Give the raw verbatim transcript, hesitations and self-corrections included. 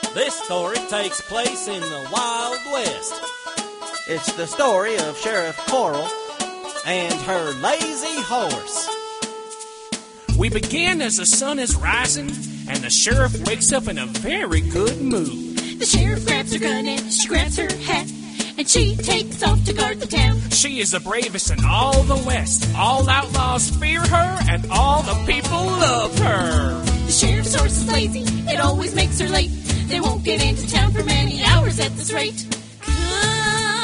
This story takes place in the Wild West. It's the story of Sheriff Coral and her lazy horse. We begin as the sun is rising, and the sheriff wakes up in a very good mood. The sheriff grabs her gun and she grabs her hat, and she takes off to guard the town. She is the bravest in all the West. All outlaws fear her, and all the people love her. The sheriff's horse is lazy, it always makes her late. They won't get into town for many hours at this rate. Come